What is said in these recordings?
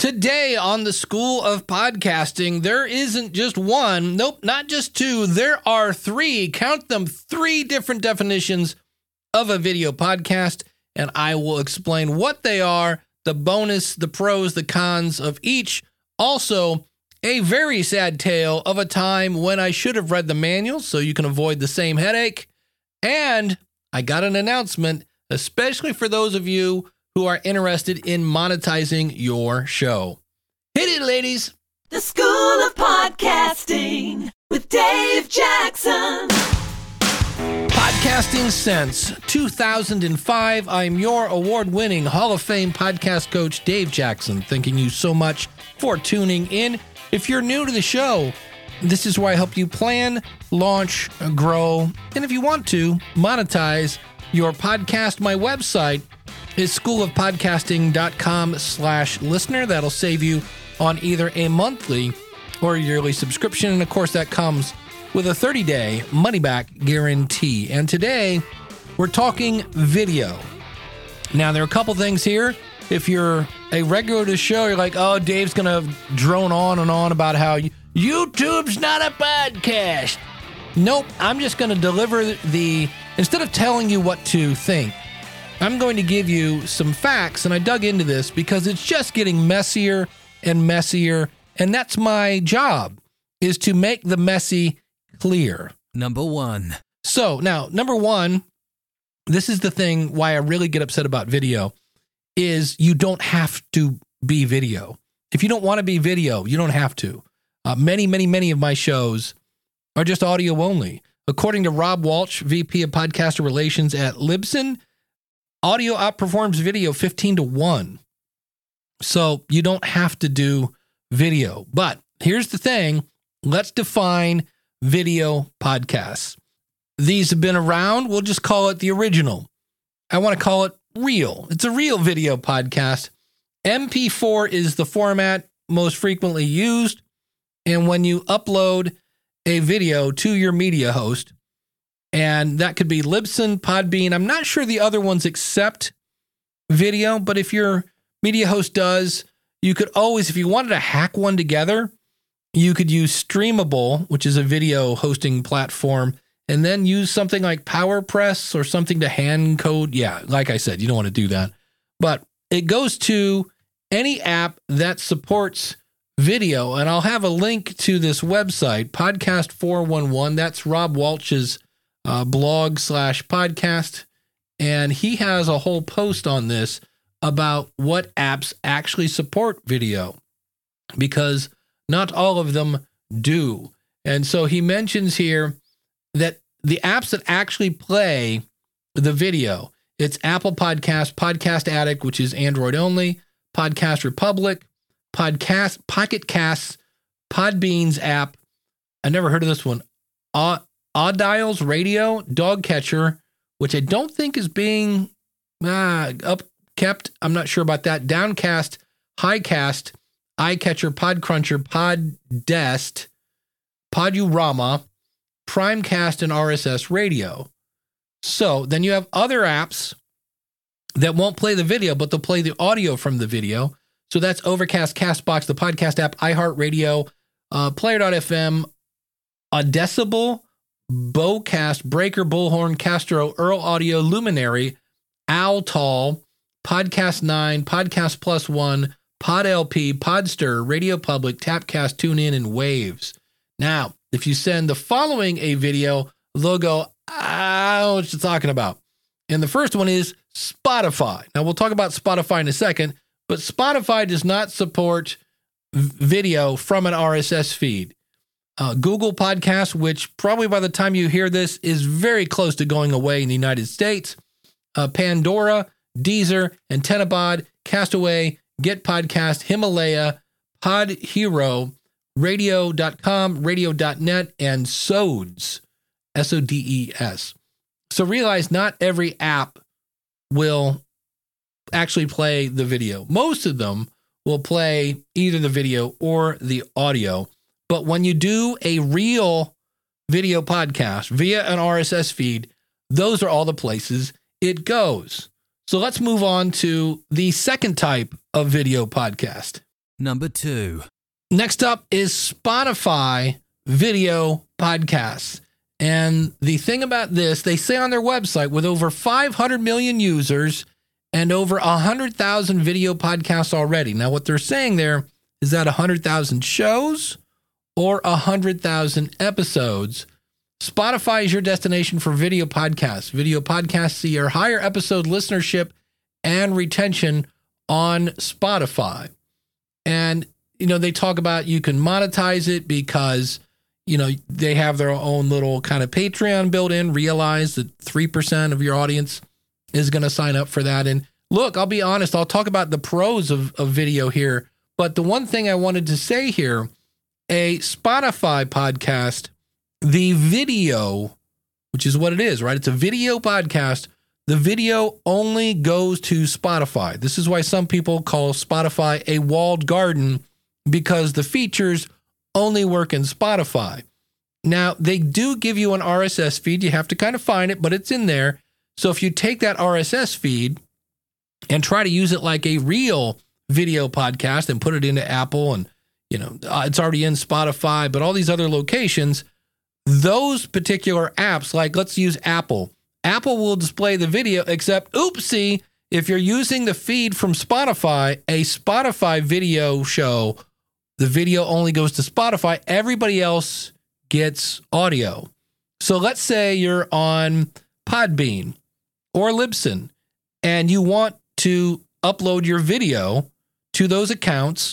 Today on the School of Podcasting, there isn't just one, nope, not just two, there are three, count them, three different definitions of a video podcast, and I will explain what they are, the bonus, the pros, the cons of each. Also, a very sad tale of a time when I should have read the manual so you can avoid the same headache. And I got an announcement, especially for those of you who are interested in monetizing your show. Hit it, ladies. The School of Podcasting with Dave Jackson. Podcasting since 2005. I'm your award-winning Hall of Fame podcast coach, Dave Jackson. Thanking you so much for tuning in. If you're new to the show, this is where I help you plan, launch, grow, and if you want to, monetize your podcast. My website is schoolofpodcasting.com/listener. That'll save you on either a monthly or yearly subscription. And of course, that comes with a 30-day money-back guarantee. And today, we're talking video. Now, there are a couple things here. If you're a regular to the show, you're like, oh, Dave's going to drone on and on about how YouTube's not a podcast. Nope, I'm just going to deliver instead of telling you what to think, I'm going to give you some facts, and I dug into this because it's just getting messier and messier, and that's my job, is to make the messy clear. Number one. So, now, number one, this is the thing why I really get upset about video, is you don't have to be video. If you don't want to be video, you don't have to. Many of my shows are just audio only. According to Rob Walsh, VP of Podcaster Relations at Libsyn, audio outperforms video 15-1. So you don't have to do video. But here's the thing. Let's define video podcasts. These have been around. We'll just call it the original. I want to call it real. It's a real video podcast. MP4 is the format most frequently used. And when you upload a video to your media host, and that could be Libsyn, Podbean. I'm not sure the other ones accept video, but if your media host does, you could always, if you wanted to hack one together, you could use Streamable, which is a video hosting platform, and then use something like PowerPress or something to hand code. Yeah, like I said, you don't want to do that. But it goes to any app that supports video, and I'll have a link to this website, Podcast 411. That's Rob Walsh's blog/podcast, and he has a whole post on this about what apps actually support video, because not all of them do. And so he mentions here that the apps that actually play the video, it's Apple Podcast, Podcast Addict, which is Android only, Podcast Republic, Pocket Casts, Podbean's app. I never heard of this one. Audials Radio, Dogcatcher, which I don't think is being upkept. I'm not sure about that. Downcast, Highcast, iCatcher, Podcruncher, Poddest, Podurama, Primecast, and RSS Radio. So then you have other apps that won't play the video, but they'll play the audio from the video. So that's Overcast, Castbox, the podcast app, iHeartRadio, Player.fm, Audible, Bowcast, Breaker, Bullhorn, Castro, Earl Audio, Luminary, Owltall, Podcast 9, Podcast Plus One, PodLP, Podster, Radio Public, Tapcast, TuneIn, and Waves. Now, if you send the following a video, they'll go, I don't know what you're talking about. And the first one is Spotify. Now, we'll talk about Spotify in a second, but Spotify does not support video from an RSS feed. Google Podcasts, which probably by the time you hear this is very close to going away in the United States. Pandora, Deezer, AntennaPod, Castaway, Get Podcast, Himalaya, Pod Hero, Radio.com, Radio.net, and Sodes, Sodes. So realize not every app will actually play the video. Most of them will play either the video or the audio. But when you do a real video podcast via an RSS feed, those are all the places it goes. So let's move on to the second type of video podcast. Number 2. Next up is Spotify video podcasts. And the thing about this, they say on their website, with over 500 million users and over 100,000 video podcasts already. Now, what they're saying there is that 100,000 shows or 100,000 episodes. Spotify is your destination for video podcasts. Video podcasts see your higher episode listenership and retention on Spotify. And, they talk about you can monetize it because, they have their own little kind of Patreon built in. Realize that 3% of your audience is going to sign up for that. And look, I'll be honest, I'll talk about the pros of video here. But the one thing I wanted to say here, a Spotify podcast, the video, which is what it is, right? It's a video podcast. The video only goes to Spotify. This is why some people call Spotify a walled garden, because the features only work in Spotify. Now, they do give you an RSS feed. You have to kind of find it, but it's in there. So if you take that RSS feed and try to use it like a real video podcast and put it into Apple, and it's already in Spotify, but all these other locations, those particular apps, like let's use Apple. Apple will display the video, except, oopsie, if you're using the feed from Spotify, a Spotify video show, the video only goes to Spotify. Everybody else gets audio. So let's say you're on Podbean or Libsyn and you want to upload your video to those accounts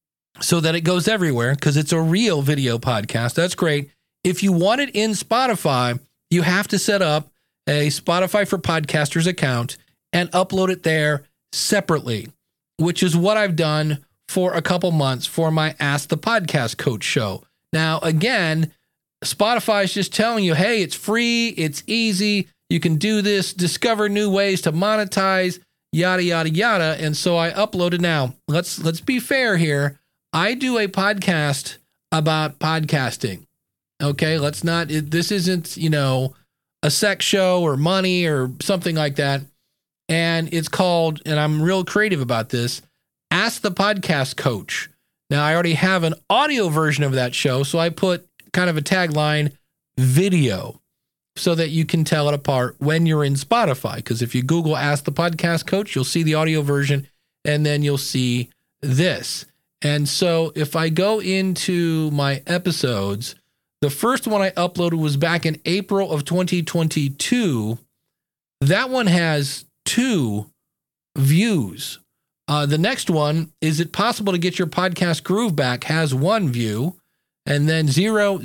so that it goes everywhere because it's a real video podcast. That's great. If you want it in Spotify, you have to set up a Spotify for Podcasters account and upload it there separately, which is what I've done for a couple months for my Ask the Podcast Coach show. Now, again, Spotify is just telling you, hey, it's free, it's easy, you can do this, discover new ways to monetize, yada, yada, yada. And so I uploaded. Now, let's be fair here. I do a podcast about podcasting. Okay, this isn't, a sex show or money or something like that. And it's called, and I'm real creative about this, Ask the Podcast Coach. Now, I already have an audio version of that show, so I put kind of a tagline, video, so that you can tell it apart when you're in Spotify. Because if you Google Ask the Podcast Coach, you'll see the audio version, and then you'll see this. And so if I go into my episodes, the first one I uploaded was back in April of 2022. That one has 2 views. The next one, Is It Possible to Get Your Podcast Groove Back, has 1 view. And then 0,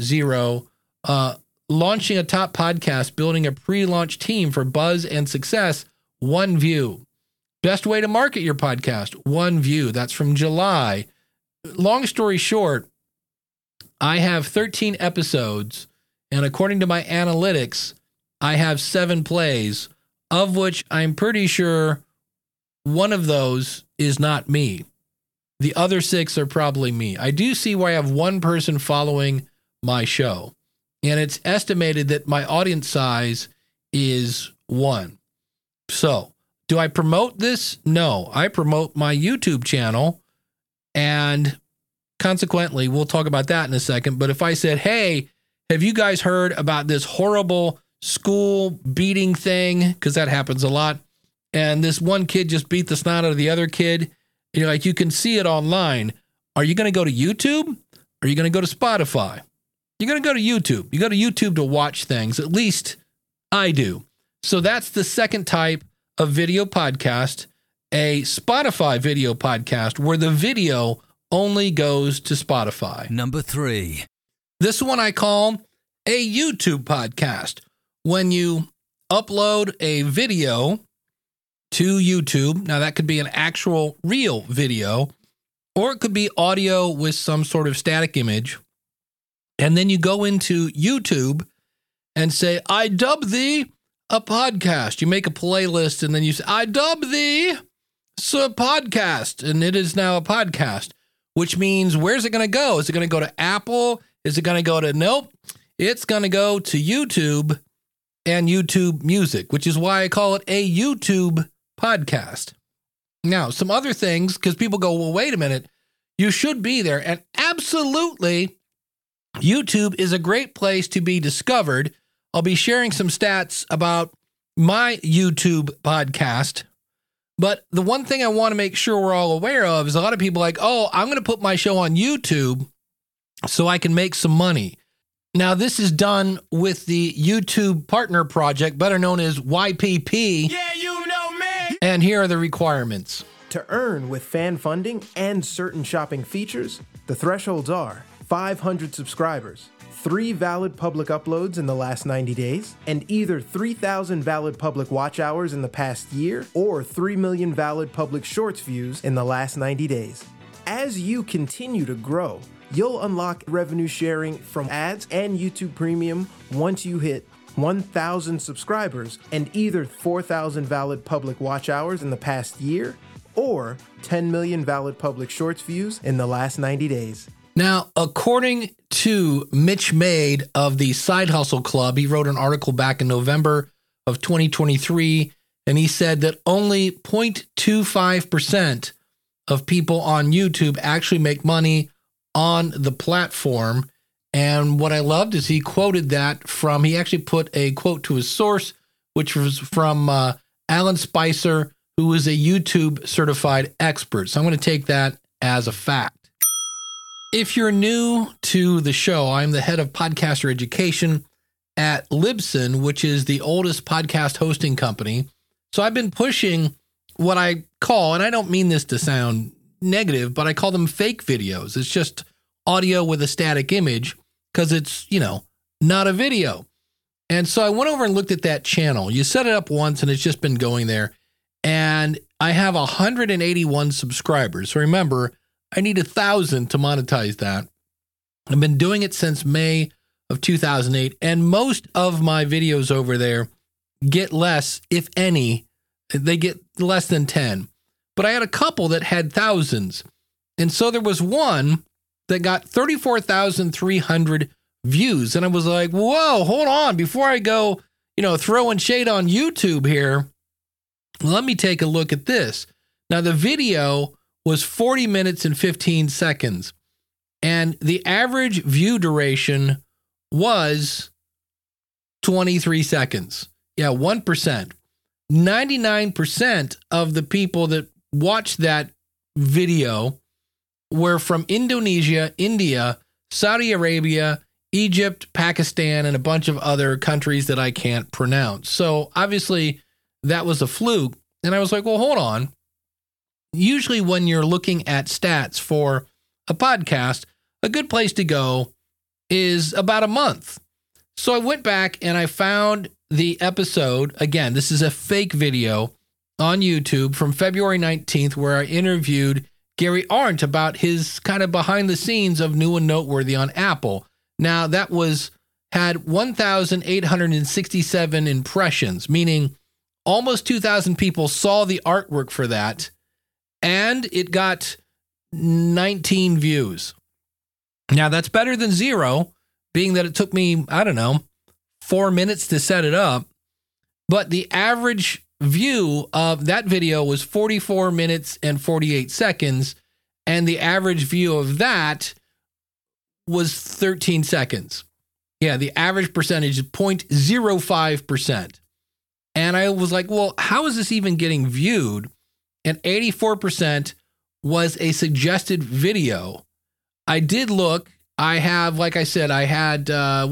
Launching a Top Podcast, Building a Pre-Launch Team for Buzz and Success, 1 view. Best Way to Market Your Podcast, 1 view. That's from July. Long story short, I have 13 episodes, and according to my analytics, I have 7 plays, of which I'm pretty sure one of those is not me. The other 6 are probably me. I do see where I have 1 person following my show, and it's estimated that my audience size is 1. So, do I promote this? No, I promote my YouTube channel, and consequently, we'll talk about that in a second. But if I said, hey, have you guys heard about this horrible school beating thing? Because that happens a lot. And this one kid just beat the snot out of the other kid. You can see it online. Are you going to go to YouTube? Or are you going to go to Spotify? You're going to go to YouTube. You go to YouTube to watch things. At least I do. So that's the second type of video podcast, a Spotify video podcast where the video only goes to Spotify. Number 3. This one I call a YouTube podcast. When you upload a video to YouTube, now that could be an actual real video, or it could be audio with some sort of static image. And then you go into YouTube and say, I dub thee a podcast. You make a playlist and then you say, I dub thee a podcast. And it is now a podcast, which means where's it going to go? Is it going to go to Apple? Is it going to go to, nope, it's going to go to YouTube and YouTube Music, which is why I call it a YouTube podcast. Now, some other things, because people go, well, wait a minute, you should be there. And absolutely, YouTube is a great place to be discovered. I'll be sharing some stats about my YouTube podcast. But the one thing I want to make sure we're all aware of is a lot of people like, oh, I'm going to put my show on YouTube so I can make some money. Now, this is done with the YouTube Partner Project, better known as YPP. Yeah, you know me. And here are the requirements. To earn with fan funding and certain shopping features, the thresholds are 500 subscribers, 3 valid public uploads in the last 90 days, and either 3,000 valid public watch hours in the past year or 3 million valid public shorts views in the last 90 days. As you continue to grow, you'll unlock revenue sharing from ads and YouTube Premium once you hit 1,000 subscribers and either 4,000 valid public watch hours in the past year or 10 million valid public shorts views in the last 90 days. Now, according to Mitch Maid of the Side Hustle Club, he wrote an article back in November of 2023, and he said that only 0.25% of people on YouTube actually make money on the platform. And what I loved is he quoted that from, he actually put a quote to his source, which was from Alan Spicer, who is a YouTube certified expert. So I'm going to take that as a fact. If you're new to the show, I'm the head of podcaster education at Libsyn, which is the oldest podcast hosting company. So I've been pushing what I call, and I don't mean this to sound negative, but I call them fake videos. It's just audio with a static image because it's, not a video. And so I went over and looked at that channel. You set it up once and it's just been going there. And I have 181 subscribers. So remember, I need 1,000 to monetize that. I've been doing it since May of 2008. And most of my videos over there get less, if any. They get less than 10. But I had a couple that had thousands. And so there was one that got 34,300 views. And I was like, whoa, hold on. Before I go, throwing shade on YouTube here, let me take a look at this. Now, the video was 40 minutes and 15 seconds. And the average view duration was 23 seconds. Yeah, 1%. 99% of the people that watched that video were from Indonesia, India, Saudi Arabia, Egypt, Pakistan, and a bunch of other countries that I can't pronounce. So obviously that was a fluke. And I was like, well, hold on. Usually when you're looking at stats for a podcast, a good place to go is about a month. So I went back and I found the episode. Again, this is a fake video on YouTube from February 19th where I interviewed Gary Arndt about his kind of behind the scenes of New and Noteworthy on Apple. Now that had 1,867 impressions, meaning almost 2,000 people saw the artwork for that, and it got 19 views. Now that's better than 0, being that it took me, 4 minutes to set it up. But the average view of that video was 44 minutes and 48 seconds. And the average view of that was 13 seconds. Yeah, the average percentage is 0.05%. And I was like, well, how is this even getting viewed? And 84% was a suggested video. I did look. I have, like I said, I had,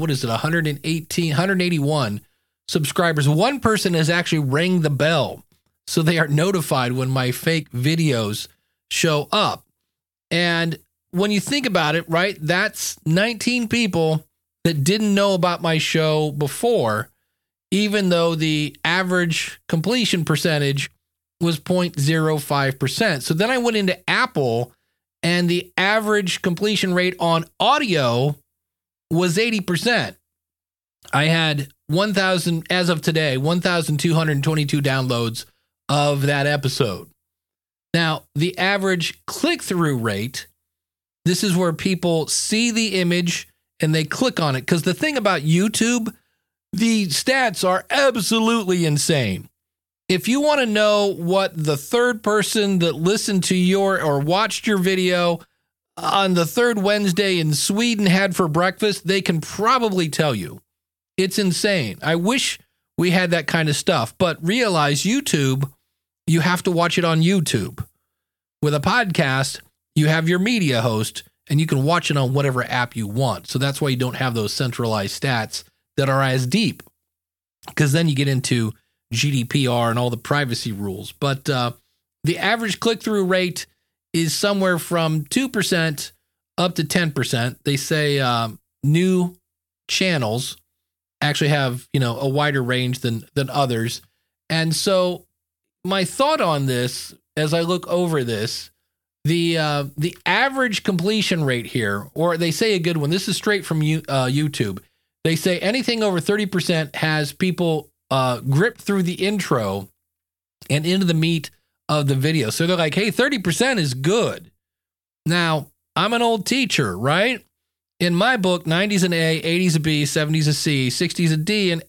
181 subscribers. One person has actually rang the bell, so they are notified when my fake videos show up. And when you think about it, right, that's 19 people that didn't know about my show before, even though the average completion percentage was 0.05%. So then I went into Apple, and the average completion rate on audio was 80%. I had 1,000, as of today, 1,222 downloads of that episode. Now, the average click-through rate, this is where people see the image and they click on it. Because the thing about YouTube, the stats are absolutely insane. If you want to know what the third person that listened to your or watched your video on the third Wednesday in Sweden had for breakfast, they can probably tell you. It's insane. I wish we had that kind of stuff, but realize YouTube, you have to watch it on YouTube. With a podcast, you have your media host, and you can watch it on whatever app you want. So that's why you don't have those centralized stats that are as deep, because then you get into GDPR and all the privacy rules. But the average click-through rate is somewhere from 2% up to 10%. They say new channels actually have, a wider range than others. And so my thought on this, as I look over this, the average completion rate here, or they say a good one, this is straight from YouTube. They say anything over 30% has people grip through the intro and into the meat of the video. So they're like, hey, 30% is good. Now, I'm an old teacher, right? In my book, 90's an A, 80's a B, 70's a C, 60's a D, and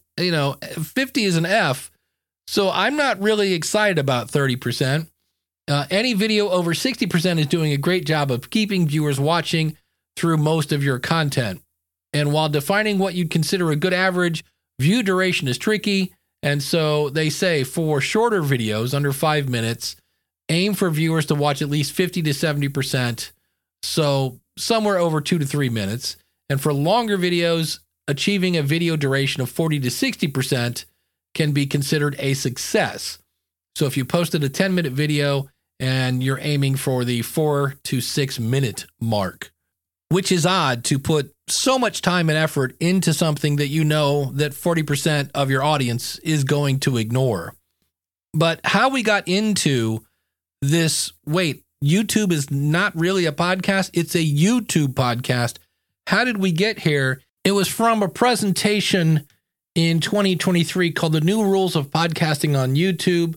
50 is an F. So I'm not really excited about 30%. Any video over 60% is doing a great job of keeping viewers watching through most of your content. And while defining what you'd consider a good average, view duration is tricky. And so they say for shorter videos under 5 minutes, aim for viewers to watch at least 50 to 70%. So somewhere over 2 to 3 minutes. And for longer videos, achieving a video duration of 40 to 60% can be considered a success. So if you posted a 10-minute video and you're aiming for the 4 to 6 minute mark, which is odd to put so much time and effort into something that you know that 40% of your audience is going to ignore. But how we got into this, YouTube is not really a podcast, it's a YouTube podcast. How did we get here? It was from a presentation in 2023 called The New Rules of Podcasting on YouTube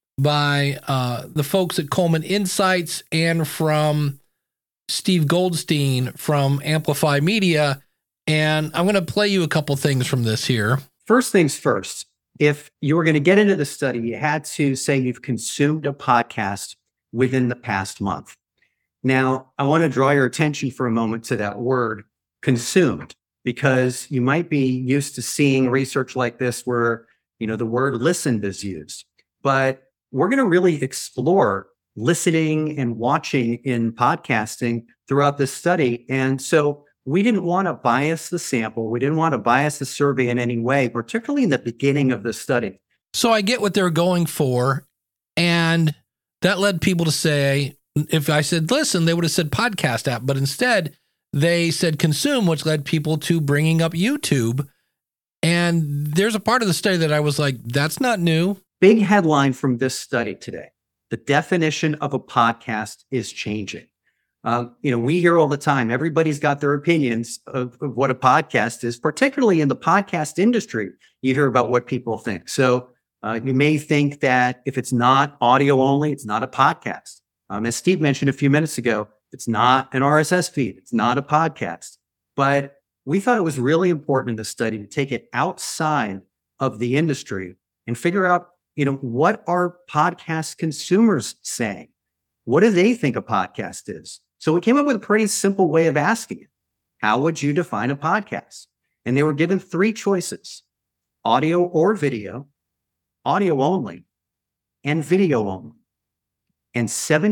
by the folks at Coleman Insights and from Steve Goldstein from Amplify Media. And I'm going to play you a couple things from this here. First things first, if you were going to get into the study, you had to say you've consumed a podcast within the past month. Now, I want to draw your attention for a moment to that word, consumed, because you might be used to seeing research like this where, the word listened is used. But we're going to really explore listening and watching in podcasting throughout this study. And so we didn't want to bias the sample. We didn't want to bias the survey in any way, particularly in the beginning of the study. So I get what they're going for. And that led people to say, if I said listen, they would have said podcast app. But instead, they said consume, which led people to bringing up YouTube. And there's a part of the study that I was like, that's not new. Big headline from this study today. The definition of a podcast is changing. We hear all the time, everybody's got their opinions of what a podcast is, particularly in the podcast industry. You hear about what people think. So you may think that if it's not audio only, it's not a podcast. As Steve mentioned a few minutes ago, it's not an RSS feed. It's not a podcast. But we thought it was really important in the study to take it outside of the industry and figure out, what are podcast consumers saying? What do they think a podcast is? So we came up with a pretty simple way of asking it. How would you define a podcast? And they were given 3 choices: audio or video, audio only, and video only. And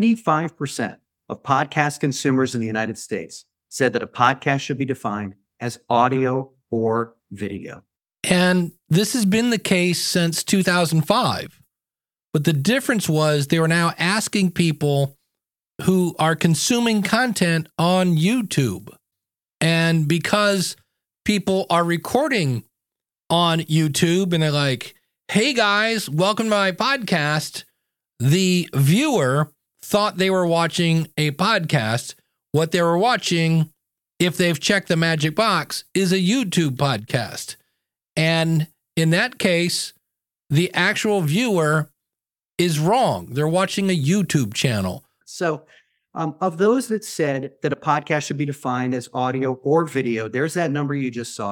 75% of podcast consumers in the United States said that a podcast should be defined as audio or video. And this has been the case since 2005. But the difference was they were now asking people who are consuming content on YouTube. And because people are recording on YouTube and they're like, hey guys, welcome to my podcast, the viewer thought they were watching a podcast. What they were watching, if they've checked the magic box, is a YouTube podcast. And in that case, the actual viewer is wrong. They're watching a YouTube channel. So of those that said that a podcast should be defined as audio or video, there's that number you just saw.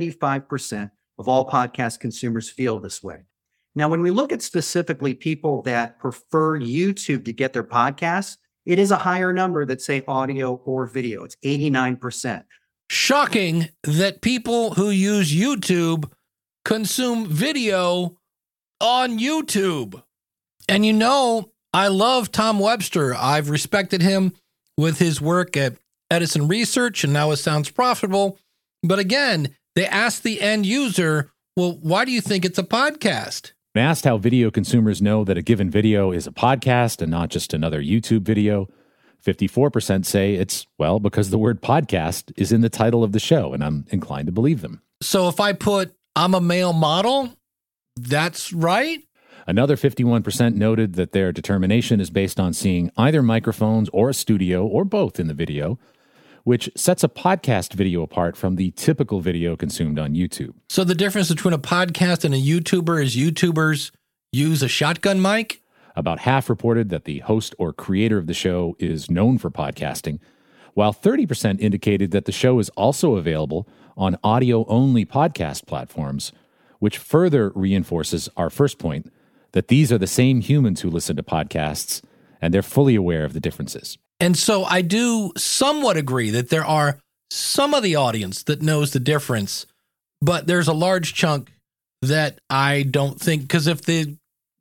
75% of all podcast consumers feel this way. Now, when we look at specifically people that prefer YouTube to get their podcasts, It is a higher number that say audio or video. It's 89%. Shocking that people who use YouTube consume video on YouTube. And I love Tom Webster. I've respected him with his work at Edison Research, and now it sounds profitable. But again, they asked the end user, well, why do you think it's a podcast? When asked how video consumers know that a given video is a podcast and not just another YouTube video, 54% say it's, because the word podcast is in the title of the show, and I'm inclined to believe them. So if I put, I'm a male model, that's right? Another 51% noted that their determination is based on seeing either microphones or a studio or both in the video, which sets a podcast video apart from the typical video consumed on YouTube. So the difference between a podcast and a YouTuber is YouTubers use a shotgun mic? About half reported that the host or creator of the show is known for podcasting, while 30% indicated that the show is also available on audio-only podcast platforms, which further reinforces our first point, that these are the same humans who listen to podcasts, and they're fully aware of the differences. And so I do somewhat agree that there are some of the audience that knows the difference, but there's a large chunk that I don't think, because if the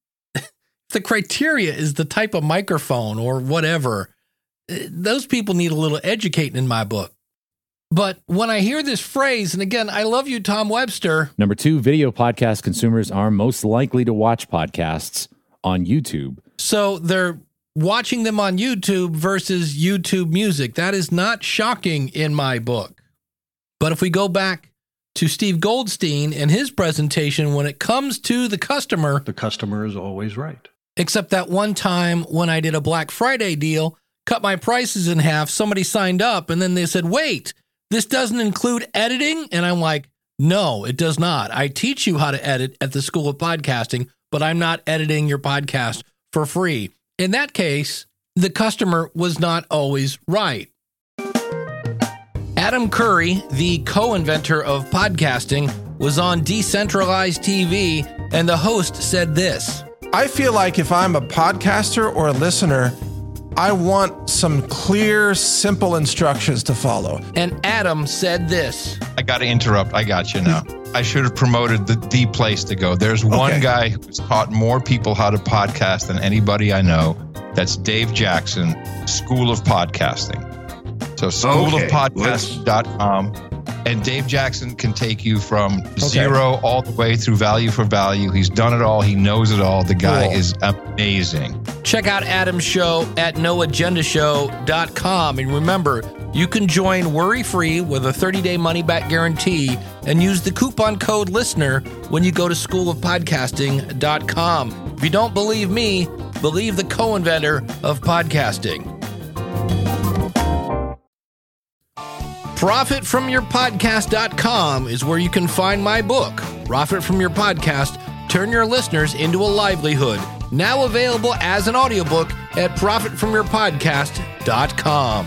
criteria is the type of microphone or whatever, those people need a little educating in my book. But when I hear this phrase, and again, I love you, Tom Webster. Number 2, video podcast consumers are most likely to watch podcasts on YouTube. So they're watching them on YouTube versus YouTube music. That is not shocking in my book. But if we go back to Steve Goldstein and his presentation, when it comes to the customer is always right. Except that one time when I did a Black Friday deal, cut my prices in half, somebody signed up and then they said, wait, this doesn't include editing? And I'm like, no, it does not. I teach you how to edit at the School of Podcasting, but I'm not editing your podcast for free. In that case, the customer was not always right. Adam Curry, the co-inventor of podcasting, was on Decentralized TV, and the host said this. I feel like if I'm a podcaster or a listener, I want some clear, simple instructions to follow. And Adam said this. I got to interrupt. I got you now. I should have promoted the place to go. There's one guy who's taught more people how to podcast than anybody I know. That's Dave Jackson, School of Podcasting. So schoolofpodcast.com. And Dave Jackson can take you from zero all the way through value for value. He's done it all. He knows it all. The guy is amazing. Check out Adam's show at noagendashow.com. And remember, you can join worry-free with a 30-day money-back guarantee and use the coupon code LISTENER when you go to schoolofpodcasting.com. If you don't believe me, believe the co-inventor of podcasting. ProfitFromYourPodcast.com is where you can find my book, Profit From Your Podcast, Turn Your Listeners into a Livelihood, now available as an audiobook at ProfitFromYourPodcast.com.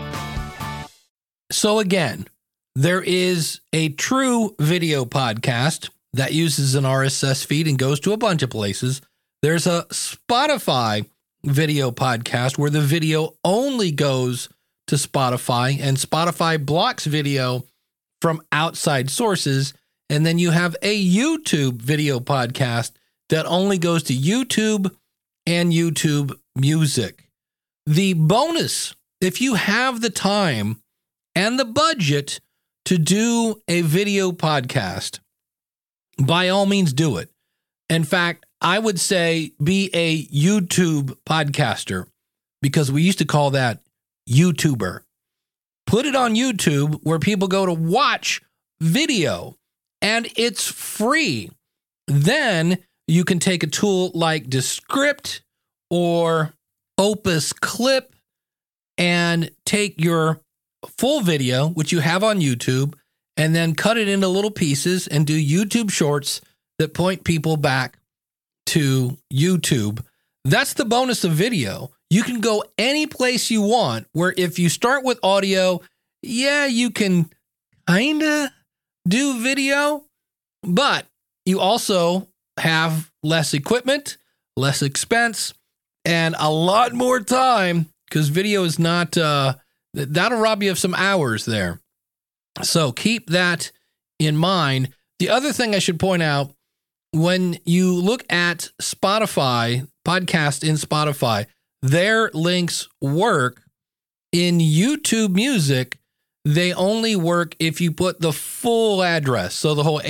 So again, there is a true video podcast that uses an RSS feed and goes to a bunch of places. There's a Spotify video podcast where the video only goes to Spotify, and Spotify blocks video from outside sources. And then you have a YouTube video podcast that only goes to YouTube and YouTube Music. The bonus, if you have the time and the budget to do a video podcast, by all means do it. In fact, I would say be a YouTube podcaster, because we used to call that YouTuber. Put it on YouTube where people go to watch video, and it's free. Then you can take a tool like Descript or Opus Clip and take your full video, which you have on YouTube, and then cut it into little pieces and do YouTube shorts that point people back to YouTube. That's the bonus of video. You can go any place you want, where if you start with audio, you can kind of do video, but you also have less equipment, less expense, and a lot more time because video is not, that'll rob you of some hours there. So keep that in mind. The other thing I should point out, when you look at Spotify, podcast in Spotify, their links work. In YouTube Music, they only work if you put the full address. So the whole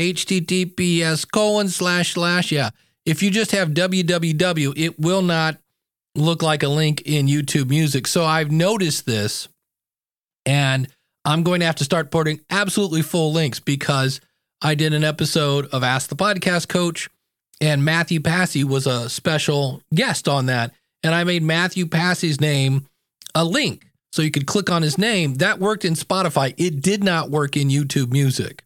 https:// yeah. If you just have www, it will not look like a link in YouTube Music. So I've noticed this, and I'm going to have to start putting absolutely full links, because I did an episode of Ask the Podcast Coach, and Matthew Passy was a special guest on that. And I made Matthew Passy's name a link, so you could click on his name. That worked in Spotify. It did not work in YouTube Music.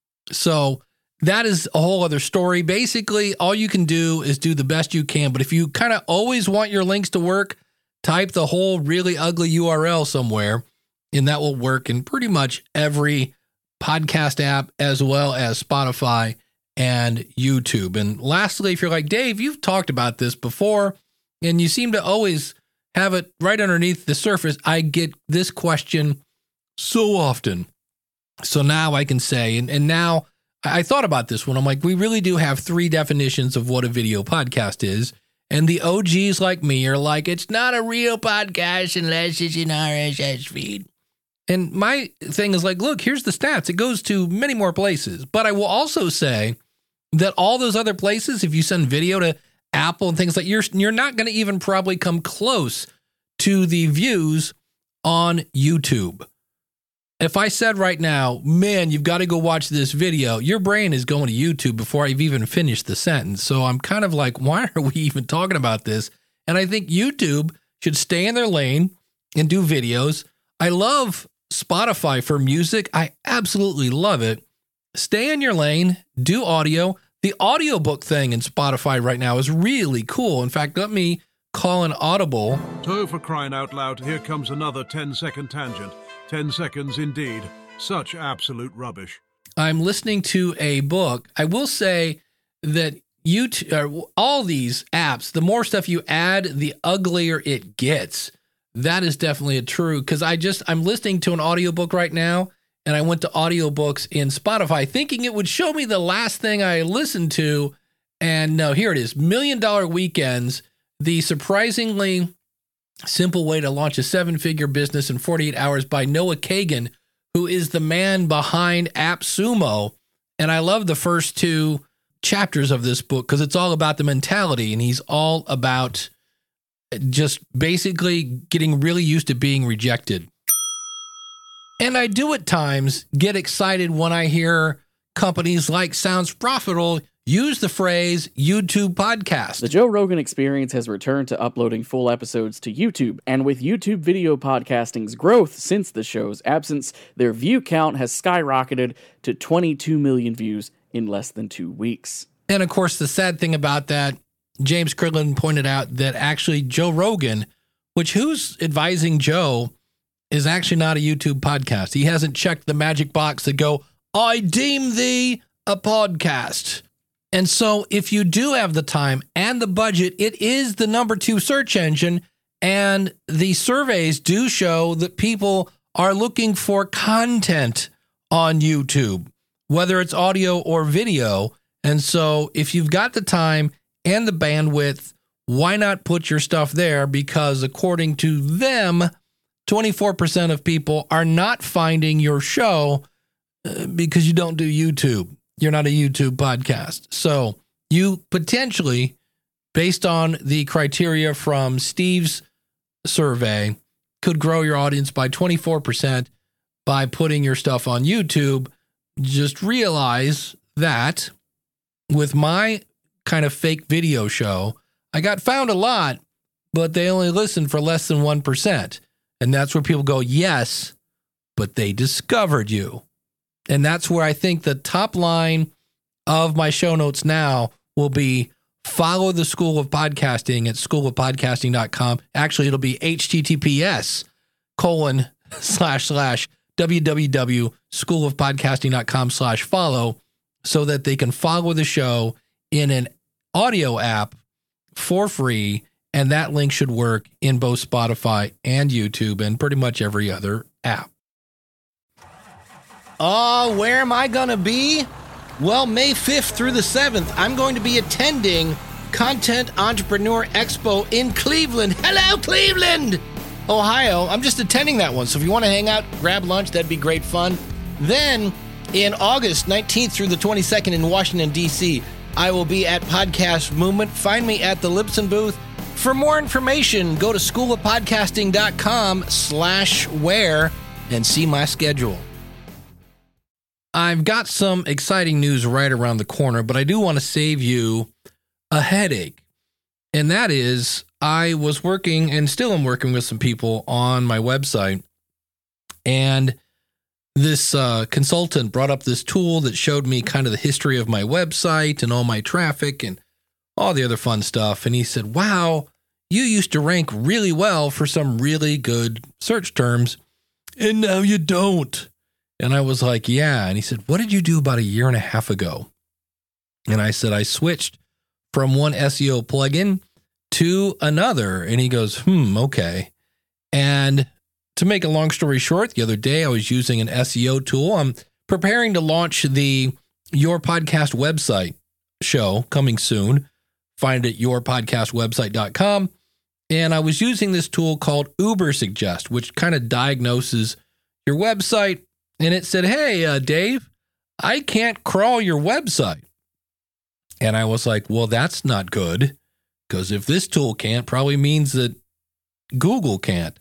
So that is a whole other story. Basically, all you can do is do the best you can. But if you kind of always want your links to work, type the whole really ugly URL somewhere, and that will work in pretty much every podcast app, as well as Spotify and YouTube. And lastly, if you're like, Dave, you've talked about this before, and you seem to always have it right underneath the surface. I get this question so often. So now I can say, and now I thought about this one. I'm like, we really do have 3 definitions of what a video podcast is. And the OGs like me are like, it's not a real podcast unless it's an RSS feed. And my thing is like, look, here's the stats. It goes to many more places. But I will also say that all those other places, if you send video to Apple and things like, you're not going to even probably come close to the views on YouTube. If I said right now, man, you've got to go watch this video, your brain is going to YouTube before I've even finished the sentence. So I'm kind of like, why are we even talking about this? And I think YouTube should stay in their lane and do videos. I love Spotify for music. I absolutely love it. Stay in your lane, do audio. The audiobook thing in Spotify right now is really cool. In fact, let me call an Audible. So for crying out loud, here comes another 10-second tangent. 10 seconds indeed. Such absolute rubbish. I'm listening to a book. I will say that all these apps, the more stuff you add, the uglier it gets. That is definitely true, because I'm listening to an audiobook right now, and I went to audiobooks in Spotify thinking it would show me the last thing I listened to. And no, here it is. $1 Million Weekends, the surprisingly simple way to launch a 7-figure business in 48 hours by Noah Kagan, who is the man behind AppSumo. And I love the first 2 chapters of this book, because it's all about the mentality, and he's all about just basically getting really used to being rejected. And I do at times get excited when I hear companies like Sounds Profitable use the phrase YouTube podcast. The Joe Rogan Experience has returned to uploading full episodes to YouTube, and with YouTube video podcasting's growth since the show's absence, their view count has skyrocketed to 22 million views in less than 2 weeks. And of course, the sad thing about that, James Cridland pointed out that actually Joe Rogan, which who's advising Joe, is actually not a YouTube podcast. He hasn't checked the magic box that go, I deem thee a podcast. And so if you do have the time and the budget, it is the number 2 search engine. And the surveys do show that people are looking for content on YouTube, whether it's audio or video. And so if you've got the time and the bandwidth, why not put your stuff there? Because according to them, 24% of people are not finding your show because you don't do YouTube. You're not a YouTube podcast. So you potentially, based on the criteria from Steve's survey, could grow your audience by 24% by putting your stuff on YouTube. Just realize that with my kind of fake video show, I got found a lot, but they only listened for less than 1%. And that's where people go, yes, but they discovered you. And that's where I think the top line of my show notes now will be follow the School of Podcasting at schoolofpodcasting.com. Actually, it'll be https://www.schoolofpodcasting.com/follow, so that they can follow the show in an audio app for free And that link should work in both Spotify and YouTube and pretty much every other app. Oh, where am I going to be? Well, May 5th through the 7th, I'm going to be attending Content Entrepreneur Expo in Cleveland. Hello, Cleveland, Ohio. I'm just attending that one. So if you want to hang out, grab lunch, that'd be great fun. Then in August 19th through the 22nd in Washington, D.C., I will be at Podcast Movement. Find me at the Libsyn booth. For more information, go to schoolofpodcasting.com/where and see my schedule. I've got some exciting news right around the corner, but I do want to save you a headache. And that is, I was working and still am working with some people on my website. And this consultant brought up this tool that showed me kind of the history of my website and all my traffic and all the other fun stuff. And he said, wow, you used to rank really well for some really good search terms, and now you don't. And I was like, yeah. And he said, what did you do about a year and a half ago? And I said, I switched from one SEO plugin to another. And he goes, okay. And to make a long story short, the other day I was using an SEO tool. I'm preparing to launch the Your Podcast website show coming soon. Find it at yourpodcastwebsite.com. And I was using this tool called Ubersuggest, which kind of diagnoses your website. And it said, hey, Dave, I can't crawl your website. And I was like, well, that's not good, because if this tool can't, probably means that Google can't.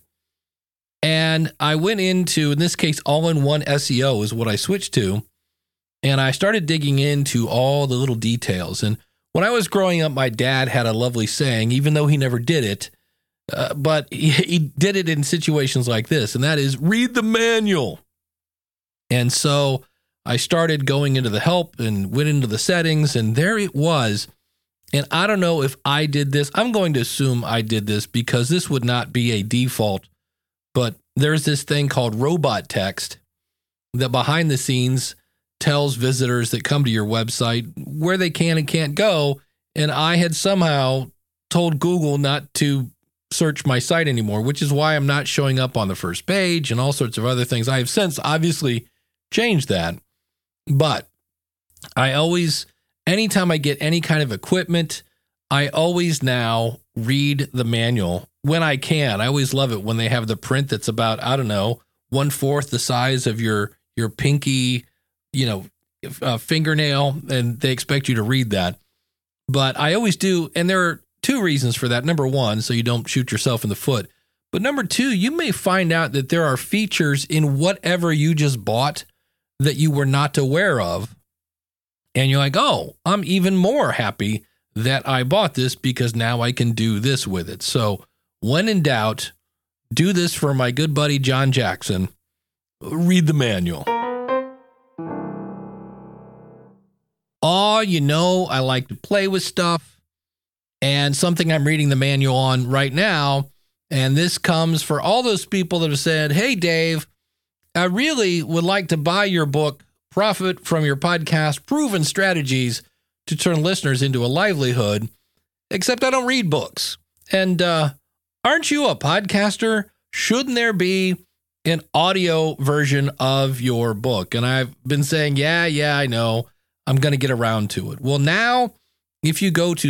And I went into, in this case, all-in-one SEO is what I switched to. And I started digging into all the little details. And when I was growing up, my dad had a lovely saying, even though he never did it, but he did it in situations like this, and that is, read the manual. And so I started going into the help and went into the settings, and there it was. And I don't know if I did this. I'm going to assume I did this because this would not be a default. But there's this thing called robot text that behind the scenes tells visitors that come to your website where they can and can't go. And I had somehow told Google not to search my site anymore, which is why I'm not showing up on the first page and all sorts of other things. I have since obviously changed that. But I always, anytime I get any kind of equipment, I always now read the manual when I can. I always love it when they have the print that's about, I don't know, 1/4 the size of your pinky, fingernail, and they expect you to read that. But I always do, and there are two reasons for that. Number one, so you don't shoot yourself in the foot. But number two, you may find out that there are features in whatever you just bought that you were not aware of. And you're like, oh, I'm even more happy that I bought this because now I can do this with it. So when in doubt, do this for my good buddy, John Jackson. Read the manual. I like to play with stuff, and something I'm reading the manual on right now. And this comes for all those people that have said, hey, Dave, I really would like to buy your book, Profit from Your Podcast, Proven Strategies to Turn Listeners into a Livelihood, except I don't read books. And aren't you a podcaster? Shouldn't there be an audio version of your book? And I've been saying, yeah, I know. I'm going to get around to it. Well, now, if you go to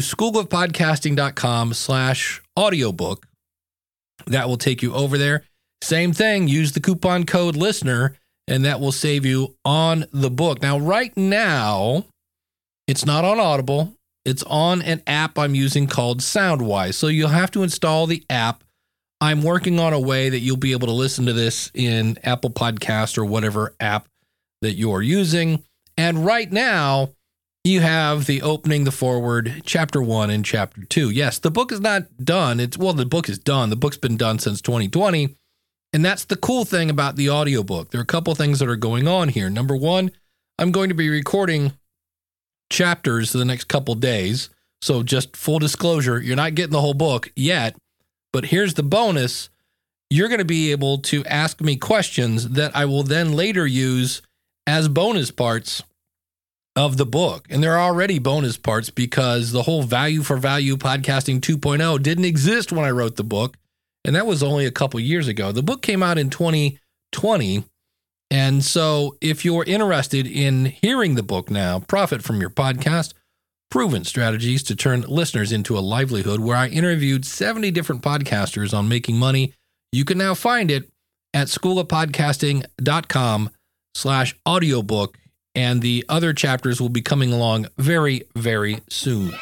schoolofpodcasting.com/audiobook, that will take you over there. Same thing, use the coupon code LISTENER, and that will save you on the book. Now, right now, it's not on Audible. It's on an app I'm using called Soundwise. So you'll have to install the app. I'm working on a way that you'll be able to listen to this in Apple Podcast or whatever app that you're using. And right now, you have the opening, the foreword, chapter 1 and chapter 2. Yes, the book is not done. The book is done. The book's been done since 2020. And that's the cool thing about the audiobook. There are a couple things that are going on here. Number one, I'm going to be recording chapters the next couple days. So just full disclosure, you're not getting the whole book yet. But here's the bonus. You're going to be able to ask me questions that I will then later use as bonus parts of the book. And there are already bonus parts because the whole value for value podcasting 2.0 didn't exist when I wrote the book. And that was only a couple years ago. The book came out in 2020. And so if you're interested in hearing the book now, Profit from Your Podcast, Proven Strategies to Turn Listeners into a Livelihood, where I interviewed 70 different podcasters on making money, you can now find it at schoolofpodcasting.com/audiobook. And the other chapters will be coming along very, very soon.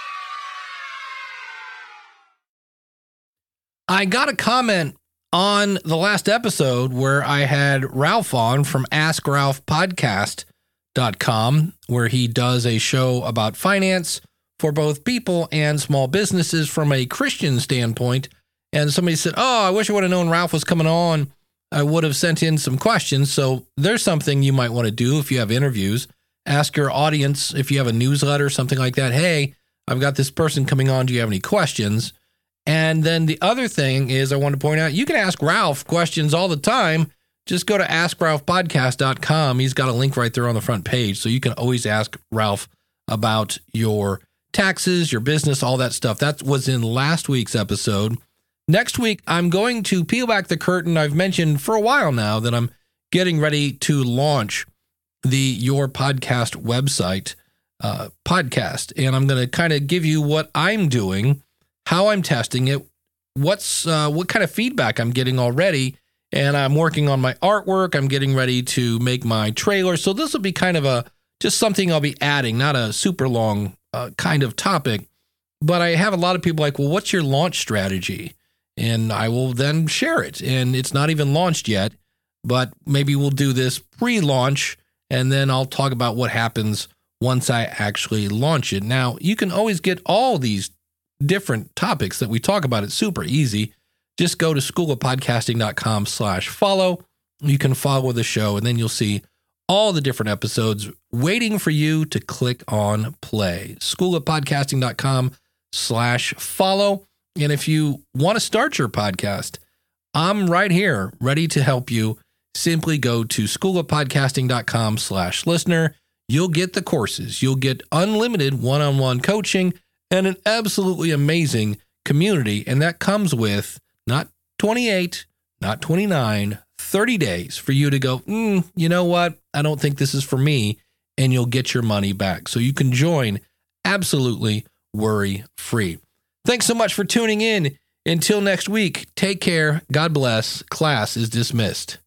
I got a comment on the last episode where I had Ralph on from AskRalphPodcast.com, where he does a show about finance for both people and small businesses from a Christian standpoint. And somebody said, oh, I wish I would have known Ralph was coming on. I would have sent in some questions. So there's something you might want to do if you have interviews. Ask your audience if you have a newsletter, something like that. Hey, I've got this person coming on. Do you have any questions? And then the other thing is I want to point out, you can ask Ralph questions all the time. Just go to AskRalphPodcast.com. He's got a link right there on the front page. So you can always ask Ralph about your taxes, your business, all that stuff. That was in last week's episode. Next week, I'm going to peel back the curtain. I've mentioned for a while now that I'm getting ready to launch the Your Podcast website podcast. And I'm going to kind of give you what I'm doing, how I'm testing it, what kind of feedback I'm getting already. And I'm working on my artwork. I'm getting ready to make my trailer. So this will be kind of just something I'll be adding, not a super long kind of topic. But I have a lot of people like, well, what's your launch strategy? And I will then share it. And it's not even launched yet, but maybe we'll do this pre-launch, and then I'll talk about what happens once I actually launch it. Now, you can always get all these different topics that we talk about. It's super easy. Just go to schoolofpodcasting.com/follow. You can follow the show, and then you'll see all the different episodes waiting for you to click on play. schoolofpodcasting.com/follow. And if you want to start your podcast, I'm right here ready to help you. Simply go to schoolofpodcasting.com/listener. You'll get the courses. You'll get unlimited one-on-one coaching and an absolutely amazing community. And that comes with not 28, not 29, 30 days for you to go, you know what? I don't think this is for me. And you'll get your money back. So you can join absolutely worry-free. Thanks so much for tuning in. Until next week, take care. God bless. Class is dismissed.